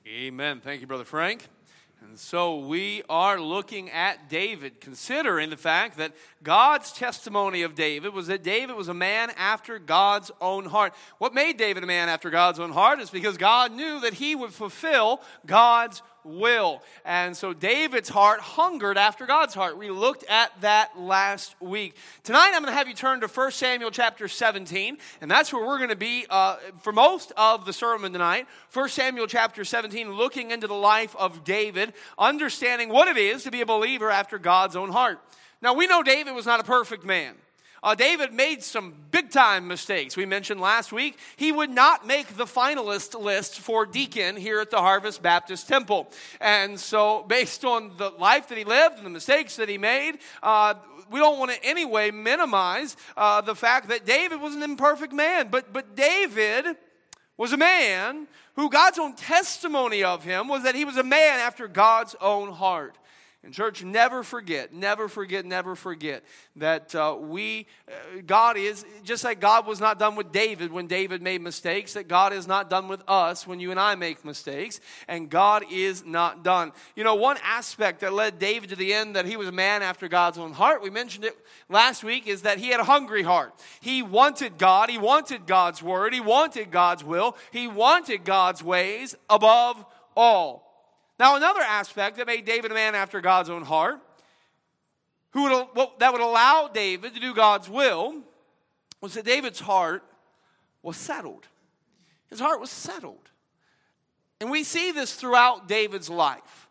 Amen. Thank you, Brother Frank. And so we are looking at David, considering the fact that God's testimony of David was that David was a man after God's own heart. What made David a man after God's own heart is because God knew that he would fulfill God's will. And so David's heart hungered after God's heart. We looked at that last week. Tonight I'm going to have you turn to 1 Samuel chapter 17, and that's where we're going to be for most of the sermon tonight. 1 Samuel chapter 17, looking into the life of David, understanding what it is to be a believer after God's own heart. Now we know David was not a perfect man. David made some big-time mistakes. We mentioned last week he would not make the finalist list for deacon here at the Harvest Baptist Temple. And so based on the life that he lived and the mistakes that he made, we don't want to anyway minimize the fact that David was an imperfect man. But David was a man who God's own testimony of him was that he was a man after God's own heart. And church, never forget that God is, just like God was not done with David when David made mistakes, that God is not done with us when you and I make mistakes, and God is not done. You know, one aspect that led David to the end that he was a man after God's own heart, we mentioned it last week, is that he had a hungry heart. He wanted God, he wanted God's word, he wanted God's will, he wanted God's ways above all. Now, another aspect that made David a man after God's own heart, that would allow David to do God's will, was that David's heart was settled. His heart was settled. And we see this throughout David's life.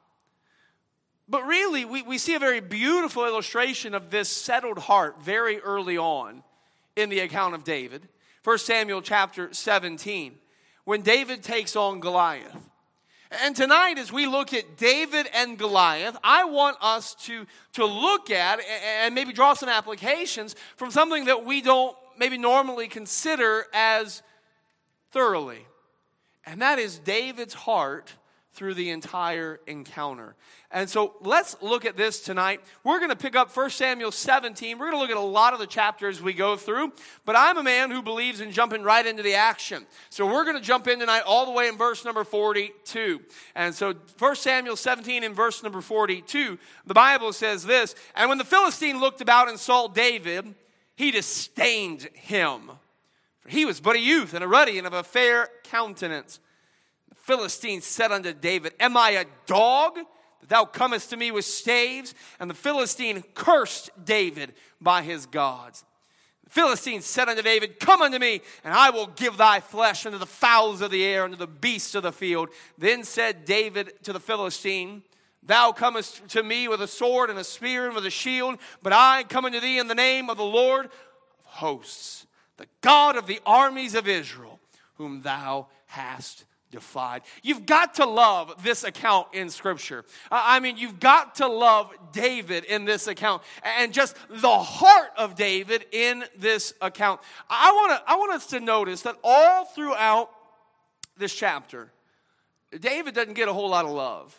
But really, we see a very beautiful illustration of this settled heart very early on in the account of David. 1 Samuel chapter 17, when David takes on Goliath. And tonight, as we look at David and Goliath, I want us to look at and maybe draw some applications from something that we don't maybe normally consider as thoroughly. And that is David's heart through the entire encounter. And so let's look at this tonight. We're going to pick up 1 Samuel 17. We're going to look at a lot of the chapters we go through. But I'm a man who believes in jumping right into the action. So we're going to jump in tonight all the way in verse number 42. And so 1 Samuel 17 in verse number 42, the Bible says this, "And when the Philistine looked about and saw David, he disdained him. For he was but a youth and a ruddy and of a fair countenance. Philistine said unto David, Am I a dog, that thou comest to me with staves? And the Philistine cursed David by his gods. The Philistine said unto David, Come unto me, and I will give thy flesh unto the fowls of the air, and to the beasts of the field. Then said David to the Philistine, Thou comest to me with a sword and a spear and with a shield, but I come unto thee in the name of the Lord of hosts, the God of the armies of Israel, whom thou hast defied." You've got to love this account in Scripture. You've got to love David in this account, and just the heart of David in this account. I want us to notice that all throughout this chapter, David doesn't get a whole lot of love.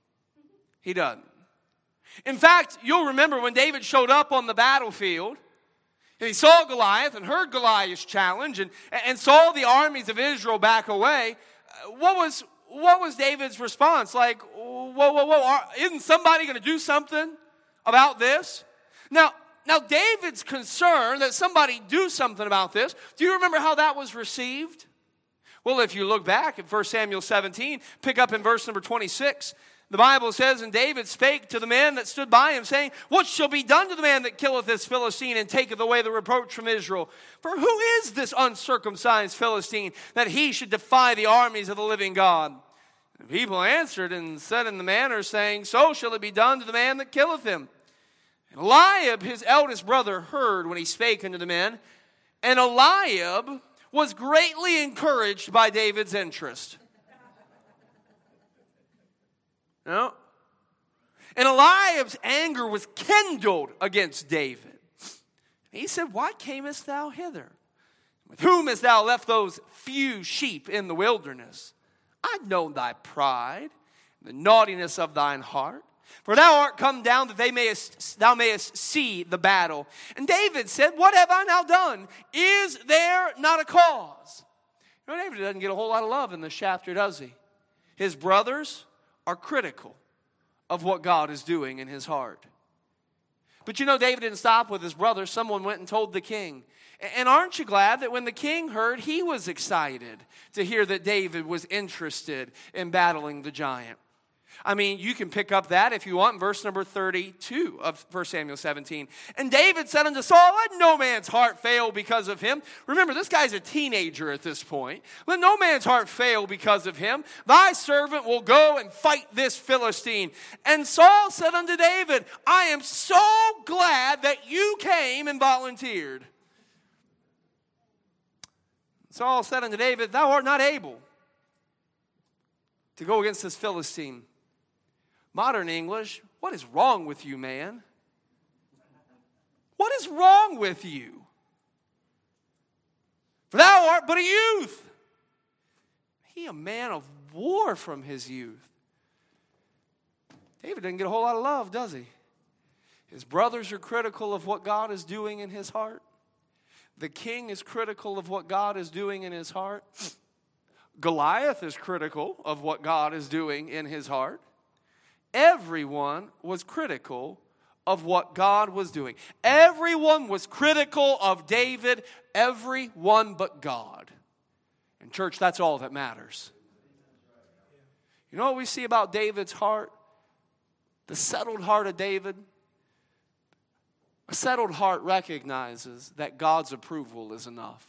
He doesn't. In fact, you'll remember when David showed up on the battlefield, and he saw Goliath and heard Goliath's challenge and saw the armies of Israel back away. What was David's response? Like, whoa, isn't somebody going to do something about this? Now David's concerned that somebody do something about this. Do you remember how that was received? Well, if you look back at 1 Samuel 17, pick up in verse number 26, the Bible says, "And David spake to the men that stood by him, saying, What shall be done to the man that killeth this Philistine and taketh away the reproach from Israel? For who is this uncircumcised Philistine, that he should defy the armies of the living God?" And the people answered and said in the manner, saying, "So shall it be done to the man that killeth him." And Eliab, his eldest brother, heard when he spake unto the men. And Eliab was greatly encouraged by David's interest. No. And Eliab's anger was kindled against David. He said, "Why camest thou hither? With whom hast thou left those few sheep in the wilderness? I've known thy pride, the naughtiness of thine heart. For thou art come down that thou mayest see the battle." And David said, "What have I now done? Is there not a cause?" You know, David doesn't get a whole lot of love in this chapter, does he? His brothers are critical of what God is doing in his heart. But you know, David didn't stop with his brothers. Someone went and told the king. And aren't you glad that when the king heard, he was excited to hear that David was interested in battling the giant? I mean, you can pick up that if you want in verse number 32 of 1 Samuel 17. And David said unto Saul, let no man's heart fail because of him. Remember, this guy's a teenager at this point. Let no man's heart fail because of him. Thy servant will go and fight this Philistine. And Saul said unto David, I am so glad that you came and volunteered. Saul said unto David, thou art not able to go against this Philistine. Modern English, what is wrong with you, man? What is wrong with you? For thou art but a youth. He a man of war from his youth. David doesn't get a whole lot of love, does he? His brothers are critical of what God is doing in his heart. The king is critical of what God is doing in his heart. Goliath is critical of what God is doing in his heart. Everyone was critical of what God was doing. Everyone was critical of David, everyone but God. And church, that's all that matters. You know what we see about David's heart? The settled heart of David. A settled heart recognizes that God's approval is enough.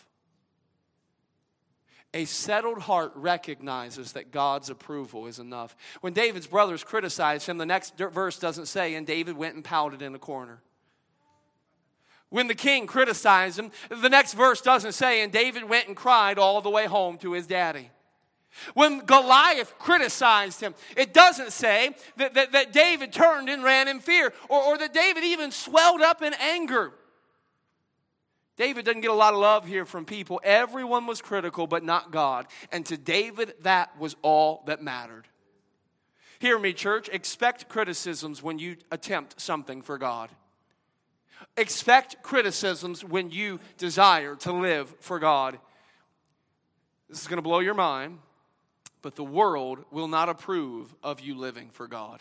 A settled heart recognizes that God's approval is enough. When David's brothers criticized him, the next verse doesn't say, and David went and pouted in a corner. When the king criticized him, the next verse doesn't say, and David went and cried all the way home to his daddy. When Goliath criticized him, it doesn't say that David turned and ran in fear, or that David even swelled up in anger. David doesn't get a lot of love here from people. Everyone was critical, but not God. And to David, that was all that mattered. Hear me, church. Expect criticisms when you attempt something for God. Expect criticisms when you desire to live for God. This is going to blow your mind, but the world will not approve of you living for God.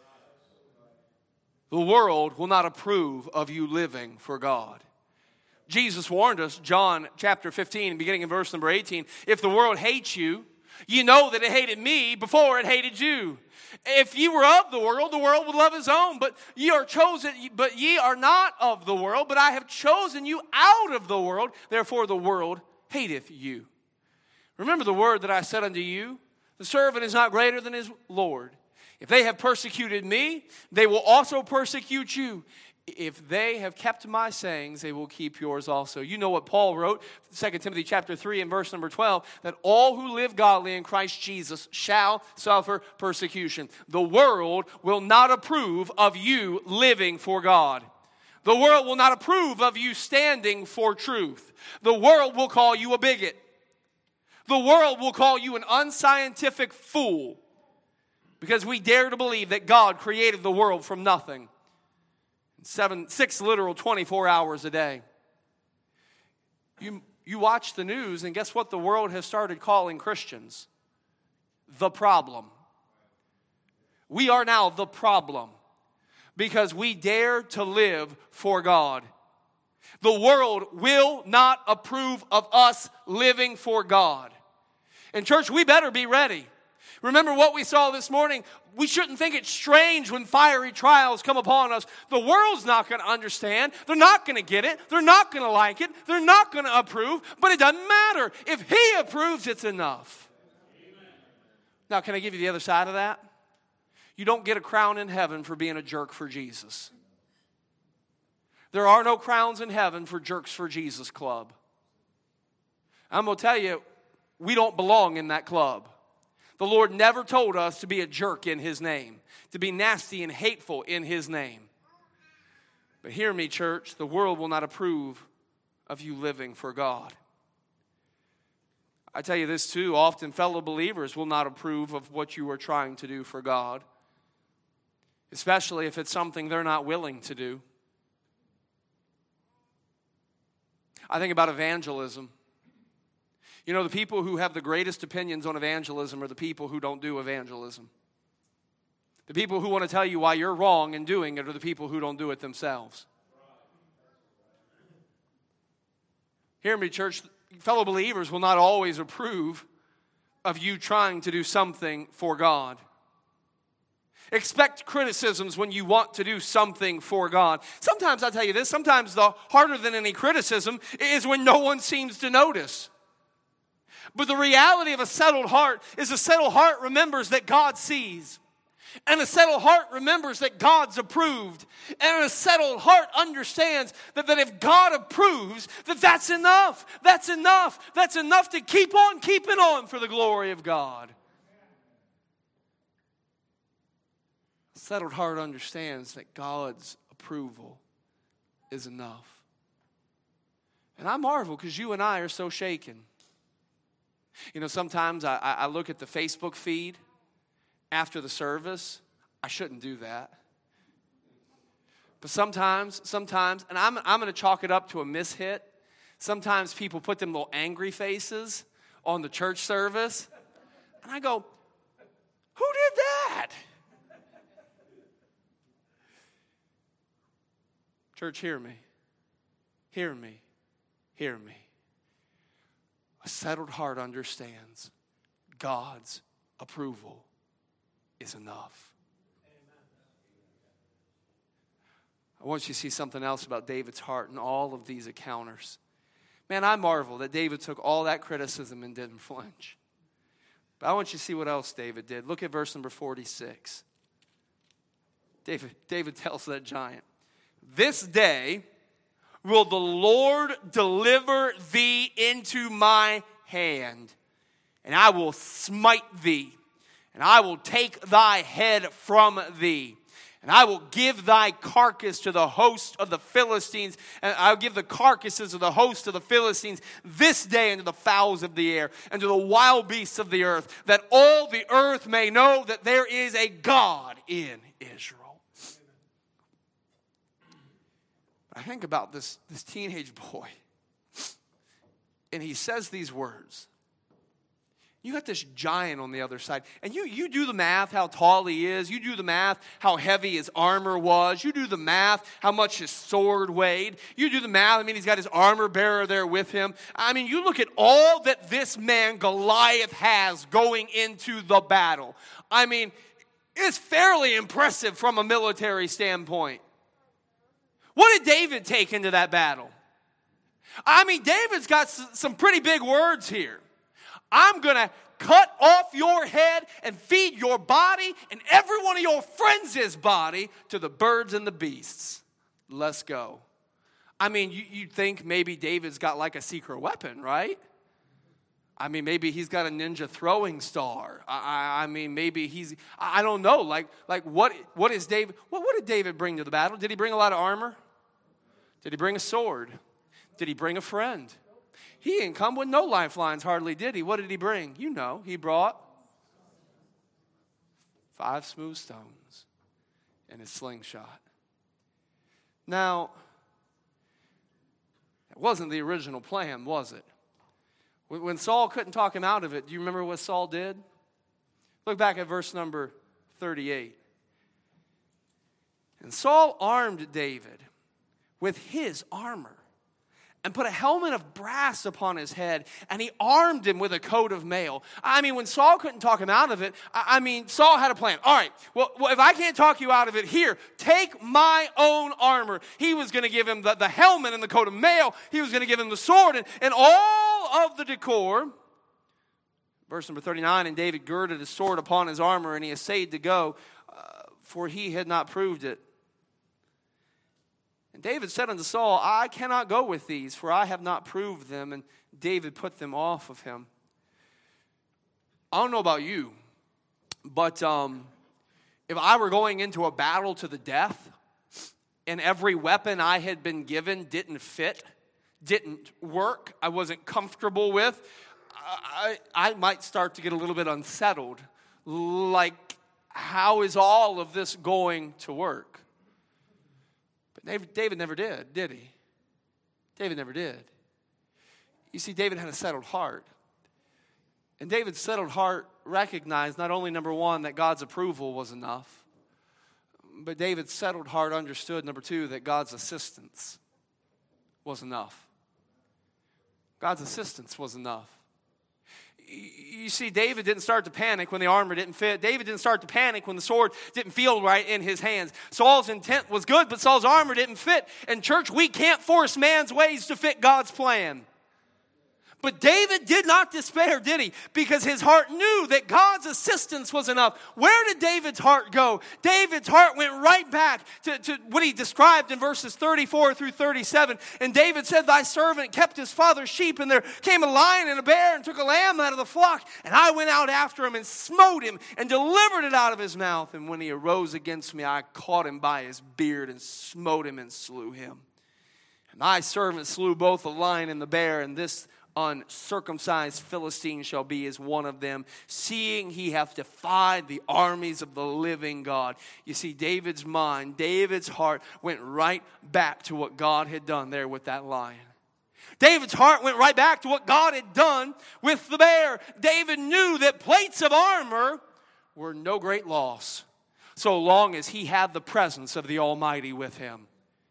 The world will not approve of you living for God. Jesus warned us, John chapter 15, beginning in verse number 18, if the world hates you, you know that it hated me before it hated you. If ye were of the world would love his own. But ye are chosen, but ye are not of the world, but I have chosen you out of the world. Therefore the world hateth you. Remember the word that I said unto you, the servant is not greater than his Lord. If they have persecuted me, they will also persecute you. If they have kept my sayings, they will keep yours also. You know what Paul wrote, 2 Timothy chapter 3 and verse number 12, that all who live godly in Christ Jesus shall suffer persecution. The world will not approve of you living for God. The world will not approve of you standing for truth. The world will call you a bigot. The world will call you an unscientific fool because we dare to believe that God created the world from nothing. 6 literal 24 hours a day. You watch the news, and guess what the world has started calling Christians? The problem. We are now the problem because we dare to live for God. The world will not approve of us living for God. And church, we better be ready. Remember what we saw this morning? We shouldn't think it's strange when fiery trials come upon us. The world's not going to understand. They're not going to get it. They're not going to like it. They're not going to approve. But it doesn't matter. If He approves, it's enough. Amen. Now, can I give you the other side of that? You don't get a crown in heaven for being a jerk for Jesus. There are no crowns in heaven for Jerks for Jesus club. I'm going to tell you, we don't belong in that club. The Lord never told us to be a jerk in His name, to be nasty and hateful in His name. But hear me, church, the world will not approve of you living for God. I tell you this too, often fellow believers will not approve of what you are trying to do for God, especially if it's something they're not willing to do. I think about evangelism. You know, the people who have the greatest opinions on evangelism are the people who don't do evangelism. The people who want to tell you why you're wrong in doing it are the people who don't do it themselves. Hear me, church. Fellow believers will not always approve of you trying to do something for God. Expect criticisms when you want to do something for God. Sometimes, I'll tell you this, sometimes the harder than any criticism is when no one seems to notice. But the reality of a settled heart is a settled heart remembers that God sees. And a settled heart remembers that God's approved. And a settled heart understands that if God approves, that's enough. That's enough. That's enough to keep on keeping on for the glory of God. A settled heart understands that God's approval is enough. And I marvel because you and I are so shaken. You know, sometimes I look at the Facebook feed after the service. I shouldn't do that. But sometimes, and I'm going to chalk it up to a mishit. Sometimes people put them little angry faces on the church service. And I go, who did that? Church, hear me. Hear me. Hear me. A settled heart understands God's approval is enough. I want you to see something else about David's heart in all of these encounters. Man, I marvel that David took all that criticism and didn't flinch. But I want you to see what else David did. Look at verse number 46. David tells that giant, "This day will the Lord deliver thee into my hand, and I will smite thee, and I will take thy head from thee, and I will give thy carcass to the host of the Philistines, and I'll give the carcasses of the host of the Philistines this day unto the fowls of the air, and to the wild beasts of the earth, that all the earth may know that there is a God in Israel." I think about this teenage boy, and he says these words. You got this giant on the other side, and you do the math how tall he is. You do the math how heavy his armor was. You do the math how much his sword weighed. You do the math, he's got his armor bearer there with him. You look at all that this man Goliath has going into the battle. It's fairly impressive from a military standpoint. What did David take into that battle? David's got some pretty big words here. I'm going to cut off your head and feed your body and every one of your friends' body to the birds and the beasts. Let's go. You'd think maybe David's got like a secret weapon, right? Maybe he's got a ninja throwing star. Maybe he's, I don't know. What is David, what did David bring to the battle? Did he bring a lot of armor? Did he bring a sword? Did he bring a friend? He didn't come with no lifelines hardly, did he? What did he bring? He brought 5 smooth stones and his slingshot. Now, it wasn't the original plan, was it? When Saul couldn't talk him out of it, do you remember what Saul did? Look back at verse number 38. And Saul armed David with his armor and put a helmet of brass upon his head, and he armed him with a coat of mail. When Saul couldn't talk him out of it, Saul had a plan. All right, well, if I can't talk you out of it, here, take my own armor. He was going to give him the helmet and the coat of mail. He was going to give him the sword and all of the decor. Verse number 39, and David girded his sword upon his armor, and he essayed to go, for he had not proved it. And David said unto Saul, I cannot go with these, for I have not proved them. And David put them off of him. I don't know about you, but if I were going into a battle to the death, and every weapon I had been given didn't fit, didn't work, I wasn't comfortable with, I might start to get a little bit unsettled. Like, how is all of this going to work? But David never did he? David never did. You see, David had a settled heart. And David's settled heart recognized not only, number one, that God's approval was enough, but David's settled heart understood, number two, that God's assistance was enough. God's assistance was enough. You see, David didn't start to panic when the armor didn't fit. David didn't start to panic when the sword didn't feel right in his hands. Saul's intent was good, but Saul's armor didn't fit. And church, we can't force man's ways to fit God's plan. But David did not despair, did he? Because his heart knew that God's assistance was enough. Where did David's heart go? David's heart went right back to what he described in verses 34 through 37. And David said, thy servant kept his father's sheep, and there came a lion and a bear and took a lamb out of the flock. And I went out after him and smote him and delivered it out of his mouth. And when he arose against me, I caught him by his beard and smote him and slew him. And thy servant slew both the lion and the bear, and this uncircumcised Philistine shall be as one of them, seeing he hath defied the armies of the living God. You see, David's mind, David's heart went right back to what God had done there with that lion. David's heart went right back to what God had done with the bear. David knew that plates of armor were no great loss, so long as he had the presence of the Almighty with him.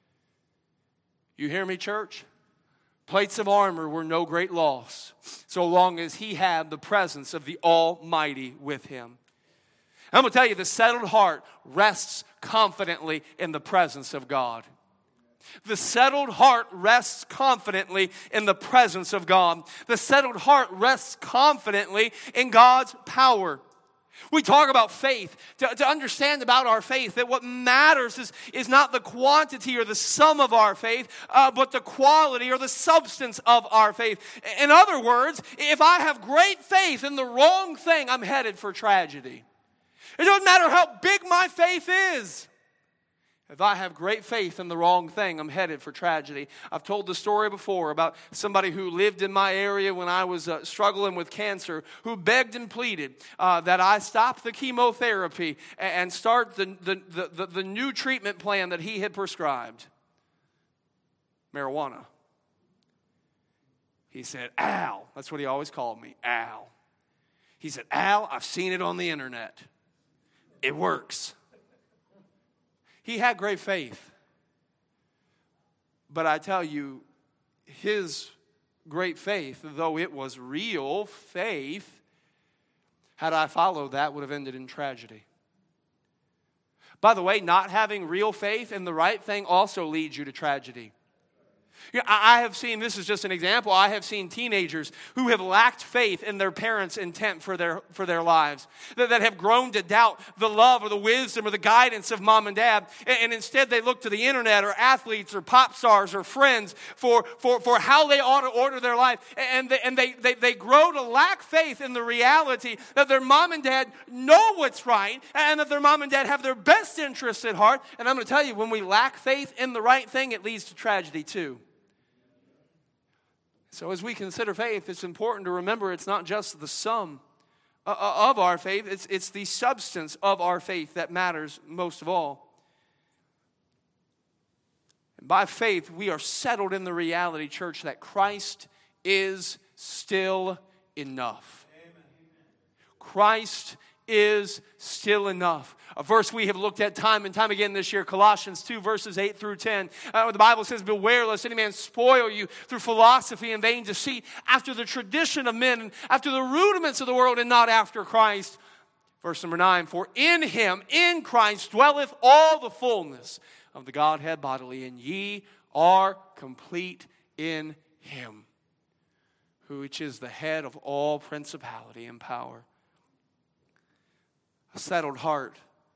You hear me, church? Plates of armor were no great loss, so long as he had the presence of the Almighty with him. I'm going to tell you, the settled heart rests confidently in the presence of God. The settled heart rests confidently in the presence of God. The settled heart rests confidently in God's power. We talk about faith, to understand about our faith, that what matters is not the quantity or the sum of our faith, but the quality or the substance of our faith. In other words, if I have great faith in the wrong thing, I'm headed for tragedy. It doesn't matter how big my faith is. If I have great faith in the wrong thing, I'm headed for tragedy. I've told the story before about somebody who lived in my area when I was struggling with cancer, who begged and pleaded that I stop the chemotherapy and start the new treatment plan that he had prescribed. Marijuana. He said, Al. That's what he always called me, Al. He said, Al, I've seen it on the internet. It works. He had great faith. But I tell you, his great faith, though it was real faith, had I followed that, would have ended in tragedy. By the way, not having real faith in the right thing also leads you to tragedy. You know, I have seen, this is just an example, I have seen teenagers who have lacked faith in their parents' intent for their lives, that have grown to doubt the love or the wisdom or the guidance of mom and dad, and instead they look to the internet or athletes or pop stars or friends for how they ought to order their life, and they grow to lack faith in the reality that their mom and dad know what's right, and that their mom and dad have their best interests at heart. And I'm going to tell you, when we lack faith in the right thing, it leads to tragedy too. So as we consider faith, it's important to remember it's not just the sum of our faith, it's the substance of our faith that matters most of all. And by faith, we are settled in the reality, church, that Christ is still enough. Christ is still enough. A verse we have looked at time and time again this year, Colossians 2, verses 8 through 10. The Bible says, beware lest any man spoil you through philosophy and vain deceit, after the tradition of men, and after the rudiments of the world, and not after Christ. Verse number 9, for in him, in Christ, dwelleth all the fullness of the Godhead bodily, and ye are complete in him, which is the head of all principality and power. A settled heart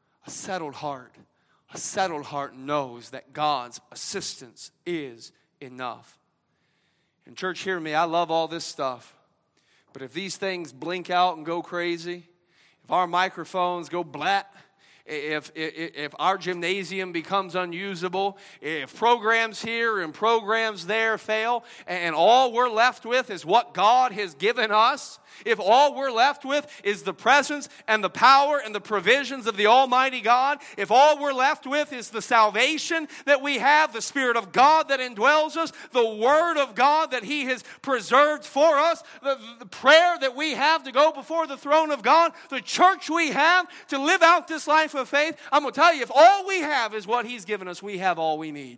knows that God's assistance is enough. And church, hear me, I love all this stuff. But if these things blink out and go crazy, if our microphones go blat, if our gymnasium becomes unusable, if programs here and programs there fail, and all we're left with is what God has given us, if all we're left with is the presence and the power and the provisions of the Almighty God, if all we're left with is the salvation that we have, the Spirit of God that indwells us, the Word of God that He has preserved for us, the prayer that we have to go before the throne of God, the church we have to live out this life of faith, I'm going to tell you, if all we have is what He's given us, we have all we need.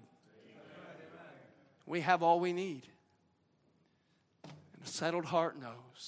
We have all we need. And a settled heart knows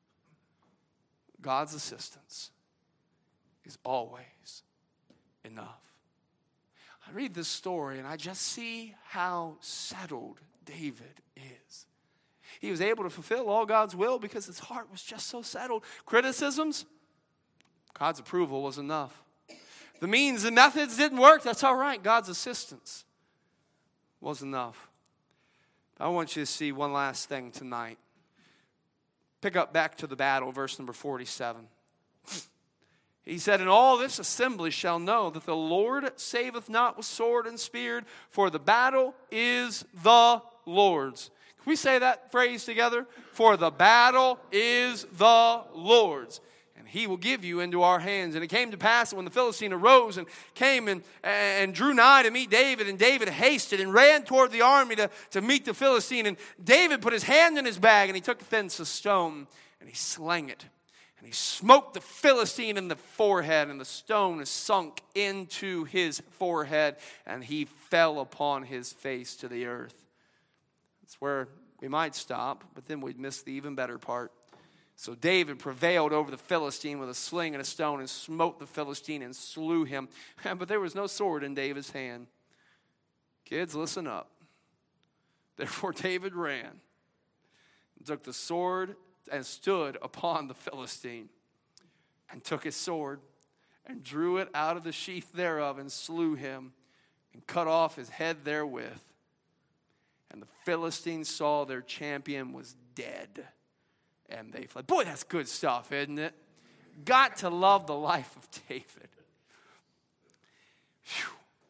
God's assistance is always enough. I read this story and I just see how settled David is. He was able to fulfill all God's will because his heart was just so settled. Criticisms, God's approval was enough. The means and methods didn't work, that's all right. God's assistance was enough. I want you to see one last thing tonight. Pick up back to the battle, verse number 47. He said, "And all this assembly shall know that the Lord saveth not with sword and spear, for the battle is the Lord's." Can we say that phrase together? For the battle is the Lord's, and He will give you into our hands. And it came to pass that when the Philistine arose and came and drew nigh to meet David, and David hasted and ran toward the army to meet the Philistine. And David put his hand in his bag, and he took thence a stone, and he slang it. And he smote the Philistine in the forehead, and the stone sunk into his forehead, and he fell upon his face to the earth. That's where we might stop, but then we'd miss the even better part. So David prevailed over the Philistine with a sling and a stone, and smote the Philistine and slew him. But there was no sword in David's hand. Kids, listen up. Therefore David ran and took the sword and stood upon the Philistine, and took his sword and drew it out of the sheath thereof, and slew him, and cut off his head therewith. And the Philistines saw their champion was dead, and they fled. Boy, that's good stuff, isn't it? Got to love the life of David. Whew.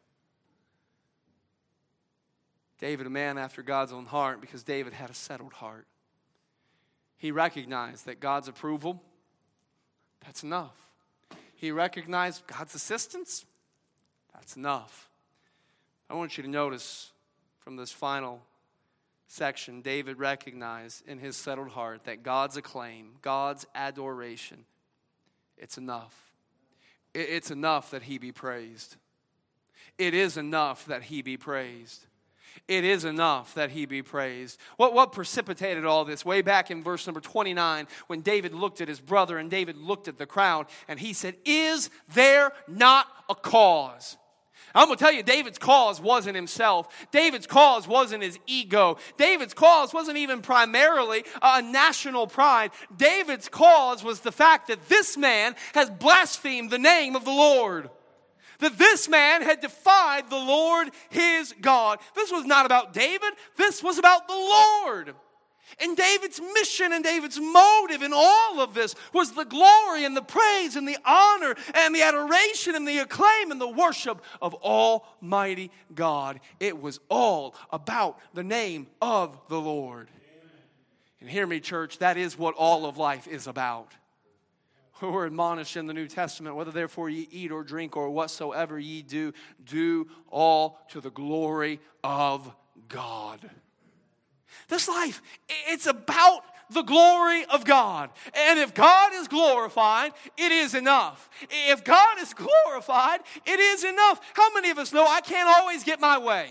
David, a man after God's own heart, because David had a settled heart. He recognized that God's approval, that's enough. He recognized God's assistance, that's enough. I want you to notice from this final section, David recognized in his settled heart that God's acclaim, God's adoration, it's enough. It's enough that He be praised. It is enough that He be praised. It is enough that He be praised. What precipitated all this? Way back in verse number 29, when David looked at his brother and David looked at the crowd, and he said, "Is there not a cause?" I'm going to tell you, David's cause wasn't himself. David's cause wasn't his ego. David's cause wasn't even primarily a national pride. David's cause was the fact that this man has blasphemed the name of the Lord. That this man had defied the Lord his God. This was not about David. This was about the Lord. And David's mission and David's motive in all of this was the glory and the praise and the honor and the adoration and the acclaim and the worship of Almighty God. It was all about the name of the Lord. And hear me, church, that is what all of life is about. We're admonished in the New Testament, whether therefore ye eat or drink or whatsoever ye do, do all to the glory of God. This life, it's about the glory of God. And if God is glorified, it is enough. If God is glorified, it is enough. How many of us know I can't always get my way?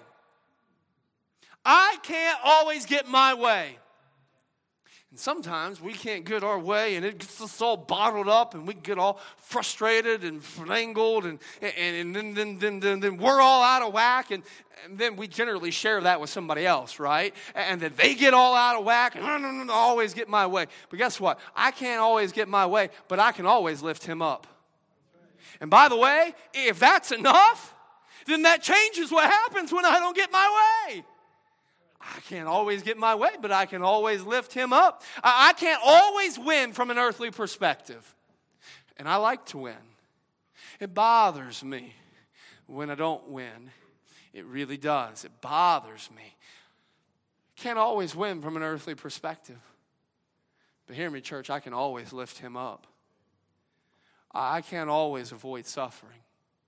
I can't always get my way. And sometimes we can't get our way, and it gets us all bottled up, and we get all frustrated and strangled, and then we're all out of whack, and then we generally share that with somebody else, right? And then they get all out of whack, and I always get my way. But guess what? I can't always get my way, but I can always lift him up. And by the way, if that's enough, then that changes what happens when I don't get my way. I can't always get my way, but I can always lift him up. I can't always win from an earthly perspective. And I like to win. It bothers me when I don't win. It really does. It bothers me. Can't always win from an earthly perspective. But hear me, church, I can always lift him up. I can't always avoid suffering.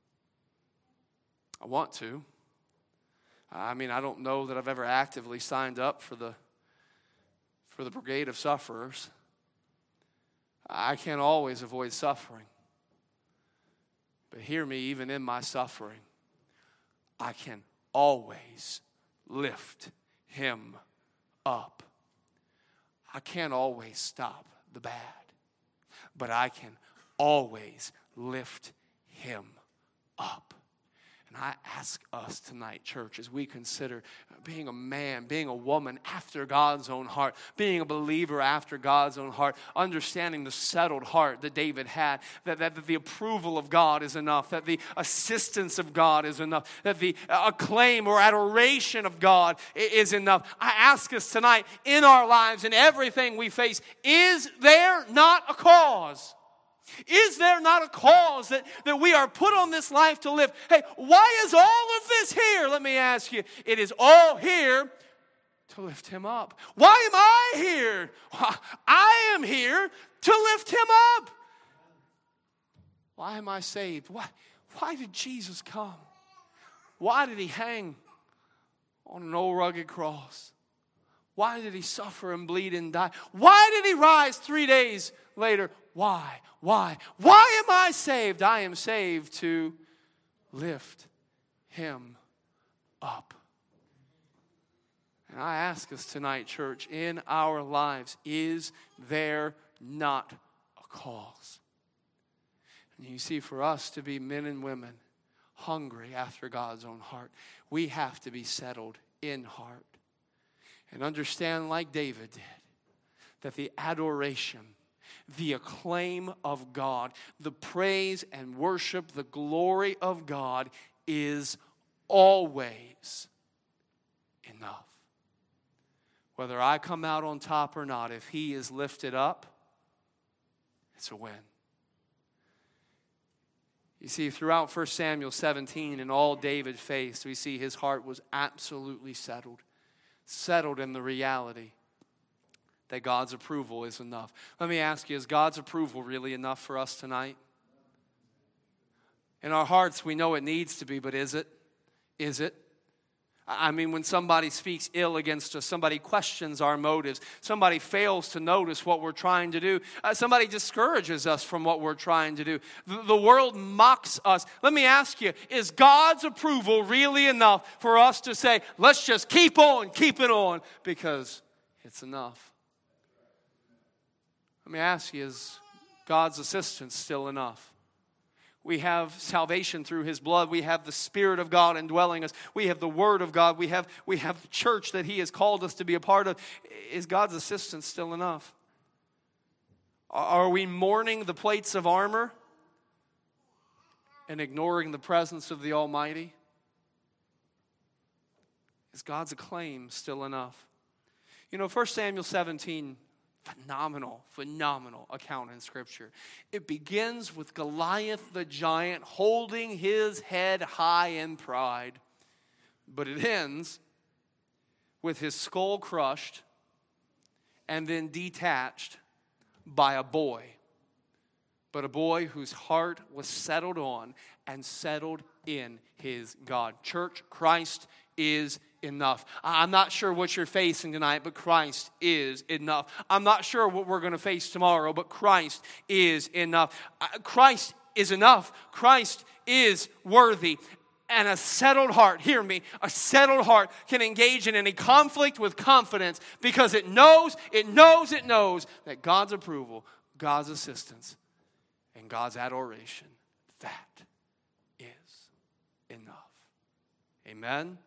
I want to. I mean, I don't know that I've ever actively signed up for the brigade of sufferers. I can't always avoid suffering. But hear me, even in my suffering, I can always lift him up. I can't always stop the bad, but I can always lift him up. And I ask us tonight, church, as we consider being a man, being a woman after God's own heart, being a believer after God's own heart, understanding the settled heart that David had, that the approval of God is enough, that the assistance of God is enough, that the acclaim or adoration of God is enough. I ask us tonight, in our lives, in everything we face, is there not a cause? Is there not a cause that we are put on this life to live? Hey, why is all of this here? Let me ask you. It is all here to lift him up. Why am I here? I am here to lift him up. Why am I saved? Why did Jesus come? Why did he hang on an old rugged cross? Why did he suffer and bleed and die? Why did he rise 3 days later? Why? Why am I saved? I am saved to lift him up. And I ask us tonight, church, in our lives, is there not a cause? And you see, for us to be men and women hungry after God's own heart, we have to be settled in heart and understand, like David did, that the adoration, the acclaim of God, the praise and worship, the glory of God is always enough. Whether I come out on top or not, if he is lifted up, it's a win. You see, throughout 1 Samuel 17 and all David faced, we see his heart was absolutely settled. Settled in the reality that God's approval is enough. Let me ask you, is God's approval really enough for us tonight? In our hearts, we know it needs to be, but is it? Is it? I mean, when somebody speaks ill against us, somebody questions our motives, somebody fails to notice what we're trying to do, somebody discourages us from what we're trying to do, the world mocks us. Let me ask you, is God's approval really enough for us to say, let's just keep it on, because it's enough? Let me ask you, is God's assistance still enough? We have salvation through his blood. We have the Spirit of God indwelling us. We have the Word of God. We have the church that he has called us to be a part of. Is God's assistance still enough? Are we mourning the plates of armor and ignoring the presence of the Almighty? Is God's acclaim still enough? You know, 1 Samuel 17, phenomenal account in Scripture. It begins with Goliath the giant holding his head high in pride, but it ends with his skull crushed and then detached by a boy, but a boy whose heart was settled on and settled in his God. Church, Christ is enough. I'm not sure what you're facing tonight, but Christ is enough. I'm not sure what we're going to face tomorrow, but Christ is enough. Christ is enough. Christ is worthy. And a settled heart, hear me, a settled heart can engage in any conflict with confidence because it knows that God's approval, God's assistance, and God's adoration, that is enough. Amen.